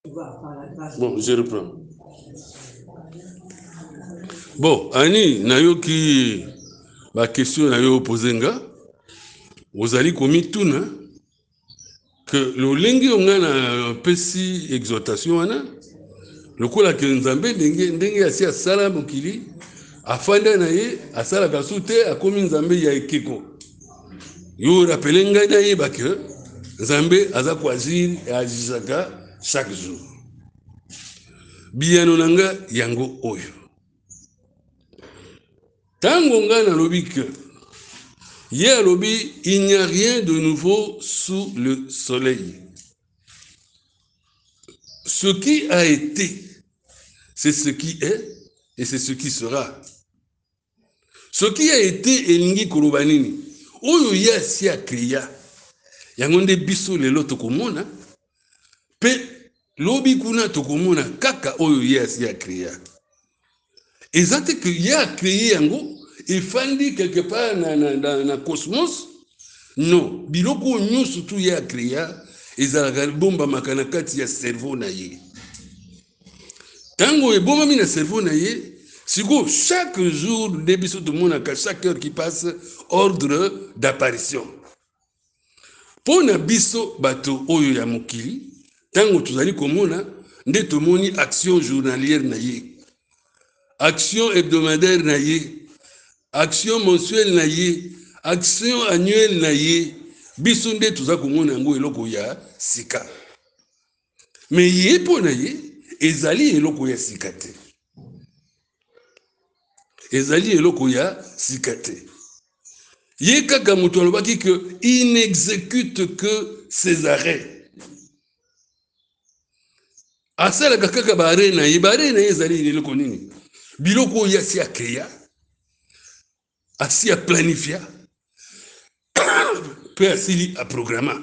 Bon, je reprends. Bon, Annie, nayoki ba question nayo posenga. Ozali komi tuna que le lengi ongana pesi exhortation wana lokola ke nzambe ndenge asi asala mokili afanda na ye asala kasute akomi nzambe ya ekeko. Yo rappele ngai na ye ba ke nzambe aza ko agir agissaka chaque jour. Biyano nanga yango oyo. Tango ngana lobi que hier lobi il n'y a rien de nouveau sous le soleil. Ce qui a été, c'est ce qui est et c'est ce qui sera. Ce qui a été elingi kolobanini. Oyo ya si a créé. Yangonde biso lelo tokomona. Pe lobi kuna tokomona kaka oyo ya si a créé. Exacte que ya créé yango et fandi quelque part na cosmos. Non, biloko nyo surtout ya créé. Ezalaka bomba makana kati ya cerveau na ye. Tango e bomba mi na cerveau na ye, siko chaque jour debiso tout le monde à chaque heure qui passe ordre d'apparition. Pour na biso bato oyo ya mokili, tango tuzali komona nde tomoni action journalière na ye. Action hebdomadaire na ye, action mensuelle na ye, action annuelle na ye. Biso nde tuza komona yango eloko ya sika. Mais ye pona ye ezali eloko ya sika te. Ezali eloko ya sika te. Ye kaka mutu alobaki que il n'exécute que ses arrêts. Asala kaka bare na ye ezali eloko nini? Biloko ya si akreya. Asi a planifia. Pe asili a programa.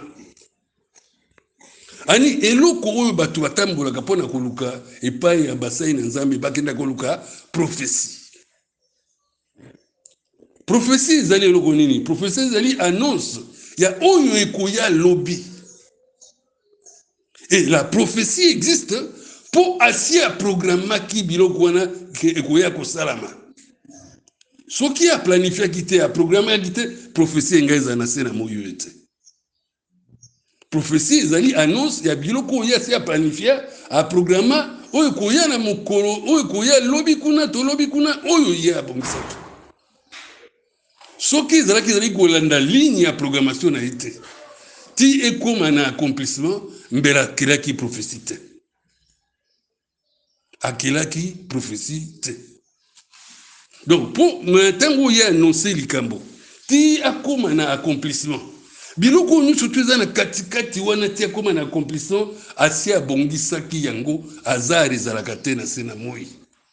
Ani eloko oyo batu batambolaka pona koluka epai ya basai na nzambe bakenda koluka prophétie. Prophétie ezali eloko nini? Prophétie ezali annonce ya oyo ekoya lobby. Et la prophétie existe pour asi a programma ki biloko wana ekoya kosalama. Ce qui a planifié quitter a programmé quitter prophétie ngaza na sena moyo ete. Prophétie ezali annonce ya biloko ya si a planifié a programme oyo koya na mokolo oyo koya lobi kuna to lobi kuna oyo ya bongisato. Soki ezalaki ezali kolanda ligne ya programmation na ete ti ekoma na accomplissement mbela kelaki prophétie te. Akelaki prophétie te. Donc pour maintenant ya annoncer likambo ti akoma na accomplissement biloko nyusu tuza na katikati wana ti akoma na accomplissement asi abongisaki yango azar ezalaka te na sena moi.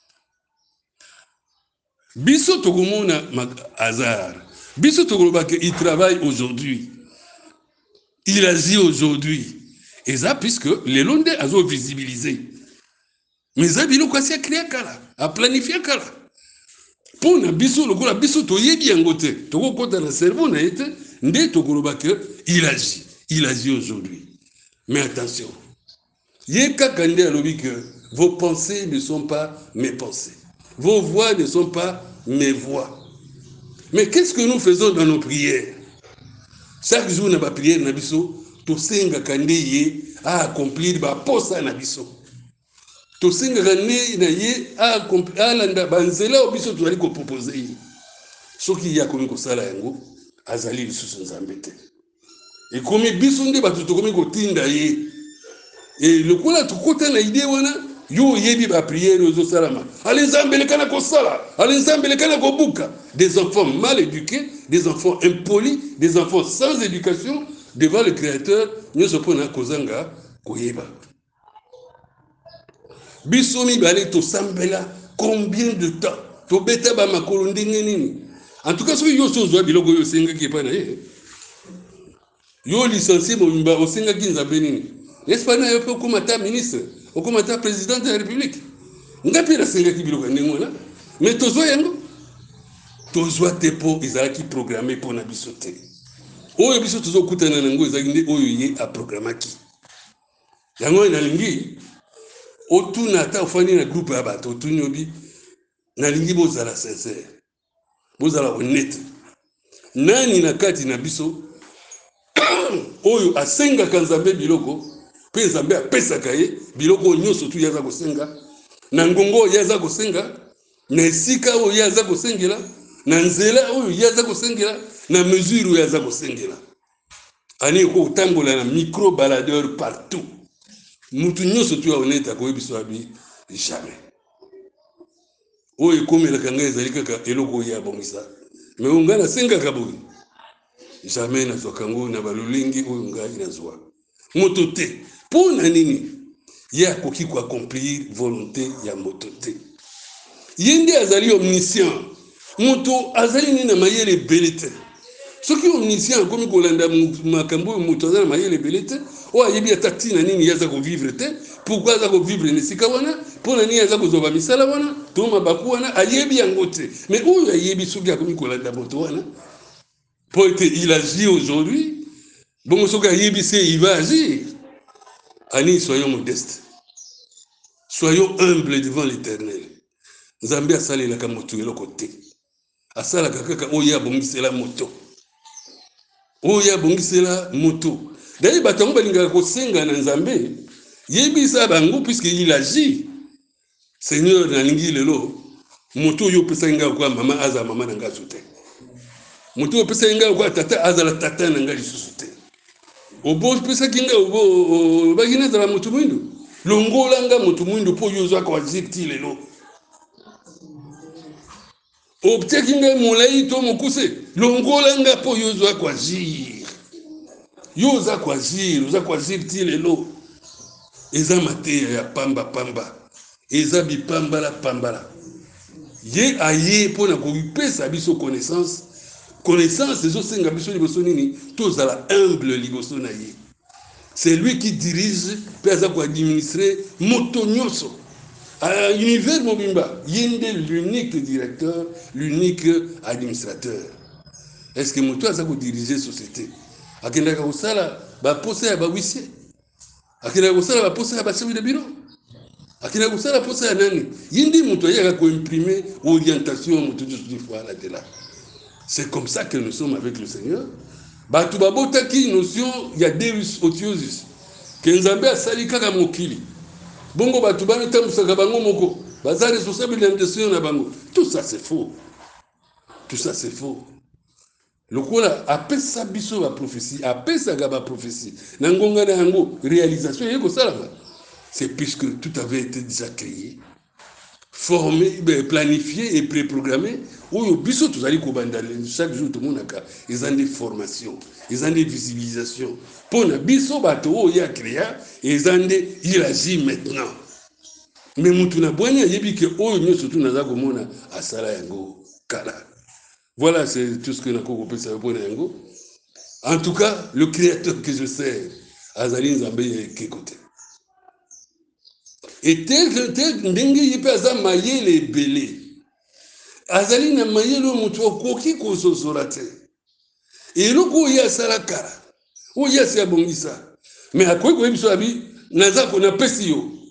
Biso tokomona azar. Biso tokolobaka il travaille aujourd'hui. Il agit aujourd'hui. Et ça puisque les londes azo visibilisé. Mais ça biloko asi a créé kala, a planifié kala. Pour na biso lokola biso toyebi yango te tokokota na cerveau na ete nde tokoloba que il agit aujourd'hui. Mais attention, ye kaka nde alobi que vos pensées ne sont pas mes pensées, vos voix ne sont pas mes voix. Mais qu'est-ce que nous faisons dans nos prières? Chaque jour na ba prière na biso to senga kande ye a accomplir ba posa na biso. To singa gane na ye a landa banzela obiso tozali ko proposer soki ya komi ko sala yango azali lisusu nzambe te e komi biso nde batu to komi ko tinda ye e lokola tukota na idée wana yo yebi ba prière ozo salama ali nzambe le kana ko sala ali nzambe le kana ko buka des enfants mal éduqués, des enfants impolis, des enfants sans éducation devant le créateur nyoso pona kozanga koyeba. Bisomi bale to sambela combien de temps to beta ba makolo ndenge nini. En tout cas soki yo so zwa biloko yo senga ki pa na ye yo licencié mo mba o senga ki nzambe nini. N'est-ce pas na yo pe comme ta ministre ou comme ta président de la République ngapi na senga ki biloko ndenge wana mais to zwa yango to zwa te po ezalaki programmé pour na biso te oyo biso tozo kutana nango ezalaki nde oyo ye a programmaki yango na lingi otuna ta ofani na groupe ya bato otunyobi nalingi bozala sincère bozala honnête nani na kati na biso oyo asengaka nzambe biloko pe nzambe apesaka ye biloko nyonso tu yaza kosenga na ngongo oyo yaza kosenga na esika oyo yaza kosengela na nzela oyo yaza kosengela na mesure oyo yaza kosengela ani ko utambola na micro baladeur partout mutu nyonso tu ya honnête akoyebiso abi jamais oyo ekomelaka ngai ezali kaka eloko oyo abongisa me ngai nasengaka boye jamais nazwaka ngo na balolingi oyo ngai nazwa moto te mpo na nini ye akoki koaccomplir volonté ya moto te ye nde azali omniscient moto azali nini na mayele ebele te soki omniscient akomi kolanda makambo oyo moto aza na mayele ebele te oyo ayebi ata ntina nini ye aza kovivre te pourkui aza kovivre na esika wana mpo na nini aza kozwa bamisala wana to mabaku wana ayebi yango te mais oyo ayebi soki akomi kolanda moto wana mpo ete il agit aujourd'hui bongo soki ayebi se il va agir ani soyons modestes soyons humbles devant l'éternel nzambe asalelaka moto eloko te asalaka kaka oyo abongisela moto oyo abongisela moto d'ailleurs bato yango balingaka kosenga na nzambe yebisa bango puisque il agit seigneur nalingi lelo moto oyo opesaki ngai kwa mama aza mama na ngai te moto oyo opesaki ngai kwa tata azala tata na ngai lisusu te obo opesaki ngai obaki nazala moto mwindu longola nga moto mwindu mpo oyo ozwaka wazir ti lelo optiaki ngai molai to mokuse longola nga mpo oyo ozwa kwazir yo oza kwazir ti lelo eza mateya ya pamba eza bipambala ye aye mpo na kopesa biso connaissance ezosenga biso liboso nini tozala humble liboso na ye c'est lui qui dirige mpe aza koadministre moto nyonso univers mobimba yende l'unique directeur l'unique administrateur est-ce que moto aza kodiriger société akendaka kosala baposa ya bahuissier akendaka kosala baposa ya bachef de bureau akendaka kosala posa ya nani yindi moto ayaka koimprimer orientation moto nyonso voilà de là c'est comme ça que nous sommes avec le Seigneur bato babotaki notion ya deus otiosus ke nzambe asali kaka mokili bongo bato bana tambusaka bango moko baza responsable de l'intention na bango tout ça c'est faux lokola apesa biso ba prophétie apesaka ba prophétie na ngonga na yango réalisation yeko salama c'est puisque tout avait été déjà créé formé planifié et préprogrammé oyo biso tozali kobanda chaque jour tomonaka ezande formation ezande visibilisation pona biso bato oyo ya créa ezande il agit maintenant mais mutu na bwanya yebi ke oyo nyoso tu naza komona asala yango kala. Voilà, c'est tout ce que nako kopesa pona yango. En tout cas, le créateur que je sers azali nzambe kekote. Et tel ndenge yipe aza mayele ebele azali na mayele oyo moto akoki kososola te eloko oyo asala kala oyo asi abongisa mais akoki koyebiso abi naza ko napesi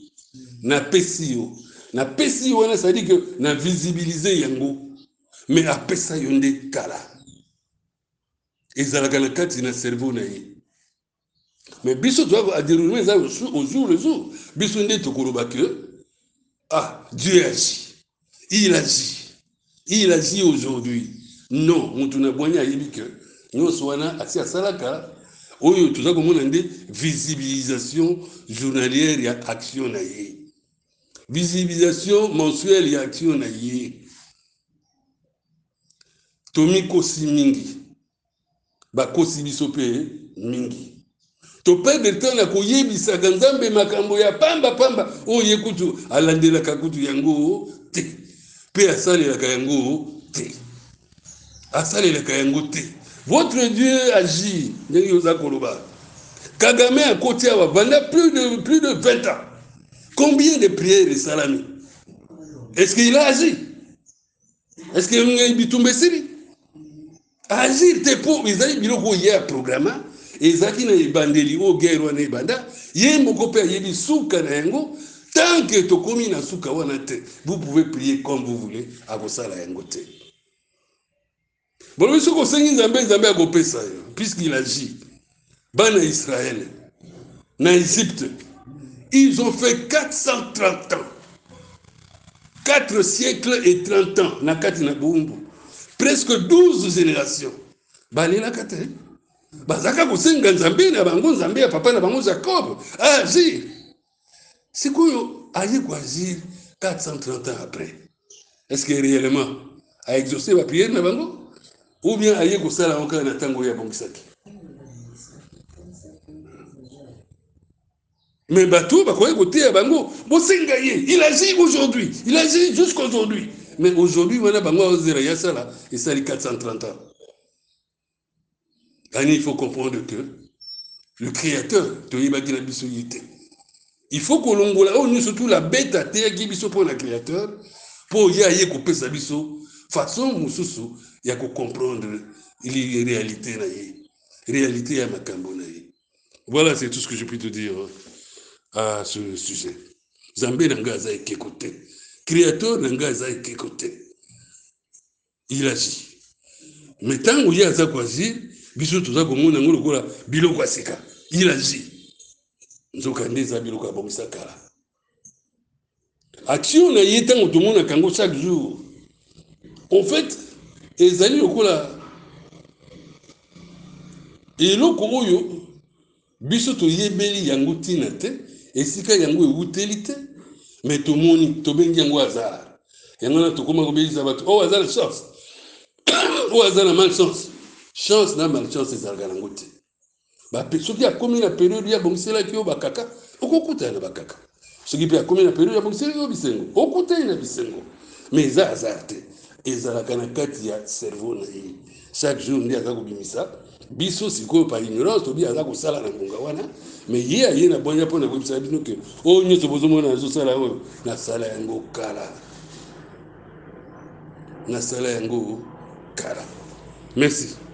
yo wana c'est-à-dire que na visibiliser yango mais apesa yo nde kala ezalaka na kati na cerveau na ye mais biso toa déroulement eza au jour le jour biso nde tokoloba que Dieu agit il agit aujourd'hui non mutu na bwanya ayebi que nyonso wana asi asalaka oyo toza komona nde visibilisation journalière ya action na ye visibilisation mensuelle ya action na ye tomikosi mingi bakosi biso pe mingi to perdre temps na koyebisaka nzambe makambo ya pamba oyo ye kutu alandelaka kutu yango te pe asalelaka yango te votre Dieu agit ndenge oza koloba Kagame a côté awa pendant plus de 20 ans combien de prières esalami est-ce qu'il a agi est-ce que bitumba esili agir te po ezali biloko ye programma ezaki na ebandeli o guerre wana ebanda ye moko pe ayebi suka na yango Tant que tu commis na suka wana te, vous pouvez prier comme vous voulez, à vos salles à ngote. Bon, monsieur Kosengi Nzambe a kopesa yo, puisqu'il agit. Bana Israël, na Égypte, ils ont fait 430 ans. 4 siècles et 30 ans, na kati na Bumbu. Presque 12 générations. Balela kate. Bazaka Kosenga Nzambe na bango Nzambe ya papa na bango Jacob. Agir. C'est quoi aïe quoi agir 430 ans après? Est-ce que réellement a exaucé la prière na bango? Ou bien aïe ko sala encore na tango ya bongisaki? Mais bateau ba koye côté ya bango, bosenga ye, il agit aujourd'hui, il agit jusqu'aujourd'hui. Mais aujourd'hui wana bango ozera ya sala et ça 430 ans. Il faut comprendre que le créateur to yebaki na biso yité. Il faut que l'on voit surtout la bête à terre qui biso pour le créateur pour y aller couper sa biso façon mususu ya ko comprendre les réalités na ye réalité ya makambo na ye. Voilà, c'est tout ce que je peux te dire à ce sujet. Zambé nanga za ekote, créateur nanga za ekote. Il agit. Mais tant où il y a ça quoi dire, biso toza ko mona ngolo kola biloko asika. Il agit. Nzokande za biloko abomisa kala. Action na yetango tout le monde kango chaque jour. En fait, ezali lokola eloko oyo biso to yebeli yango tina te esika yango ewuteli te mais tomoni tobengi yango hasard. Yango na tokoma kobelisa bato oh hasard chance. Oh hasard malchance. Chance na malchance ezalaka nango te. Ba soki akomi na période ya bongisela ki yo bakaka okokuta na bakaka. Soki pe akomi na période ya bongisela yo bisengo okuta na bisengo. Mais za hasard te. Ezalaka na kati ya cerveau na ye. Chaque jour ndi aza kobimisa biso sikoyo par ignorance tobi aza kosala na ngonga wana mais ye aye na bonya mpona koyebisa bino ke oyo nyonso bozomona nazosala oyo nasala yango kala. Nasala yango kala. Merci.